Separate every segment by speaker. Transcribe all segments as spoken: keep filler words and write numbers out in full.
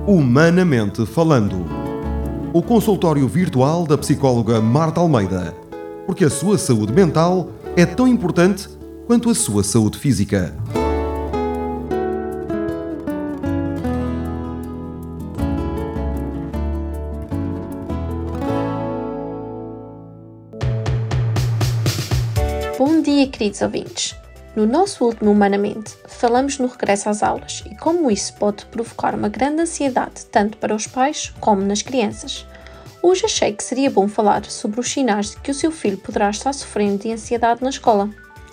Speaker 1: Humanamente Falando. O consultório virtual da psicóloga Marta Almeida. Porque a sua saúde mental é tão importante quanto a sua saúde física.
Speaker 2: Bom dia, queridos ouvintes! No nosso último Humanamente, falamos no regresso às aulas e como isso pode provocar uma grande ansiedade tanto para os pais como nas crianças. Hoje achei que seria bom falar sobre os sinais de que o seu filho poderá estar sofrendo de ansiedade na escola.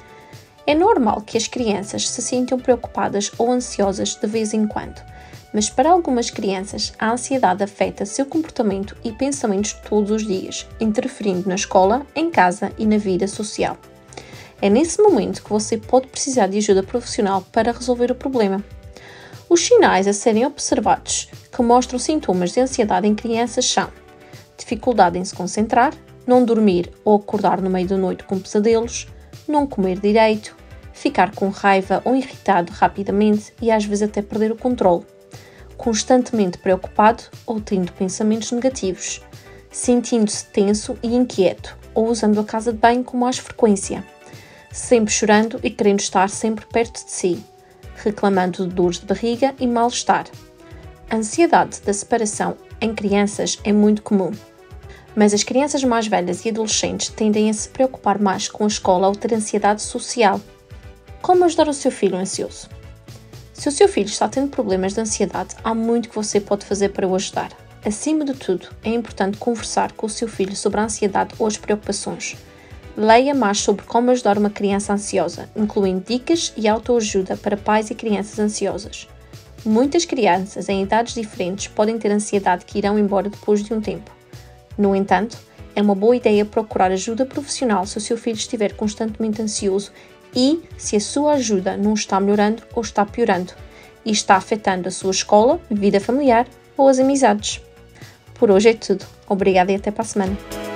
Speaker 2: É normal que as crianças se sintam preocupadas ou ansiosas de vez em quando, mas para algumas crianças a ansiedade afeta seu comportamento e pensamentos todos os dias, interferindo na escola, em casa e na vida social. É nesse momento que você pode precisar de ajuda profissional para resolver o problema. Os sinais a serem observados que mostram sintomas de ansiedade em crianças são dificuldade em se concentrar, não dormir ou acordar no meio da noite com pesadelos, não comer direito, ficar com raiva ou irritado rapidamente e às vezes até perder o controle, constantemente preocupado ou tendo pensamentos negativos, sentindo-se tenso e inquieto ou usando a casa de banho com mais frequência, sempre chorando e querendo estar sempre perto de si, reclamando de dores de barriga e mal-estar. A ansiedade da separação em crianças é muito comum, mas as crianças mais velhas e adolescentes tendem a se preocupar mais com a escola ou ter ansiedade social. Como ajudar o seu filho ansioso? Se o seu filho está tendo problemas de ansiedade, há muito que você pode fazer para o ajudar. Acima de tudo, é importante conversar com o seu filho sobre a ansiedade ou as preocupações. Leia mais sobre como ajudar uma criança ansiosa, incluindo dicas e autoajuda para pais e crianças ansiosas. Muitas crianças em idades diferentes podem ter ansiedade que irão embora depois de um tempo. No entanto, é uma boa ideia procurar ajuda profissional se o seu filho estiver constantemente ansioso e se a sua ajuda não está melhorando ou está piorando e está afetando a sua escola, vida familiar ou as amizades. Por hoje é tudo. Obrigada e até para a semana.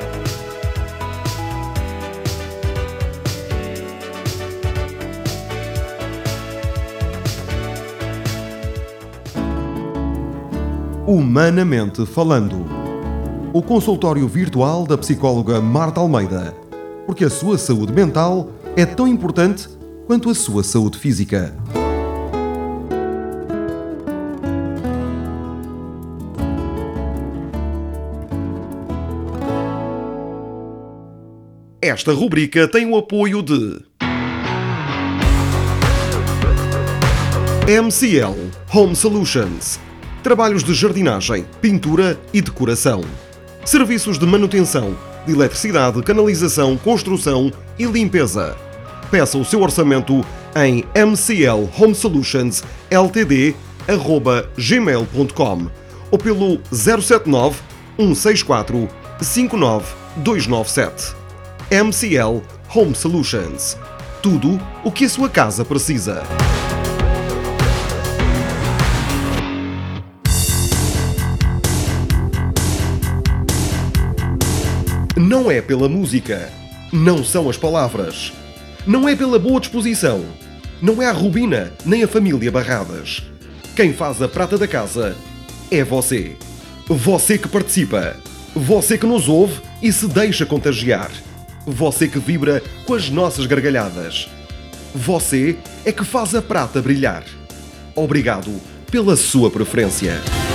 Speaker 1: Humanamente Falando. O consultório virtual da psicóloga Marta Almeida. Porque a sua saúde mental é tão importante quanto a sua saúde física. Esta rubrica tem o apoio de M C L Home Solutions. Trabalhos de jardinagem, pintura e decoração. Serviços de manutenção, de eletricidade, canalização, construção e limpeza. Peça o seu orçamento em m c l home solutions l t d arroba gmail ponto com ou pelo zero sete nove, um seis quatro, cinco nove dois nove sete. M C L Home Solutions. Tudo o que a sua casa precisa. Não é pela música, não são as palavras, não é pela boa disposição, não é a Rubina nem a família Barradas. Quem faz a prata da casa é você. Você que participa, você que nos ouve e se deixa contagiar, você que vibra com as nossas gargalhadas. Você é que faz a prata brilhar. Obrigado pela sua preferência.